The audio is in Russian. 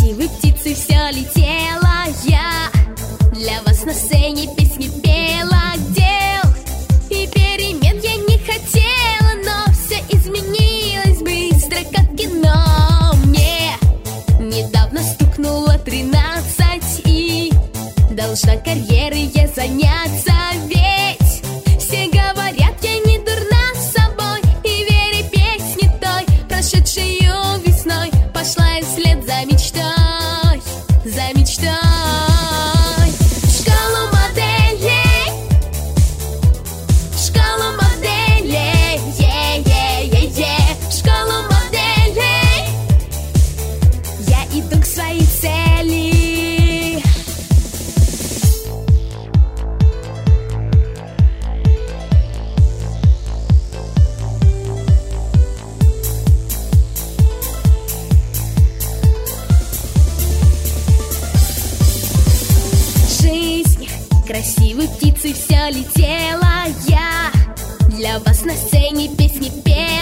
красивой птицей все летела я. Для вас на сцене песни пела, дел и перемен я не хотела, но все изменилось быстро, как кино. Мне недавно стукнуло 13, и должна карьерой я заняться. Ведь все говорят, я не дурна собой, и верю песне той, прошедшую весной, пошла я вслед за мечтой, за мечтой. В школу моделей, в школу моделей, в школу моделей я иду к своей цели. Жизнь красивой птицей все летела я. Для вас на сцене песни пела.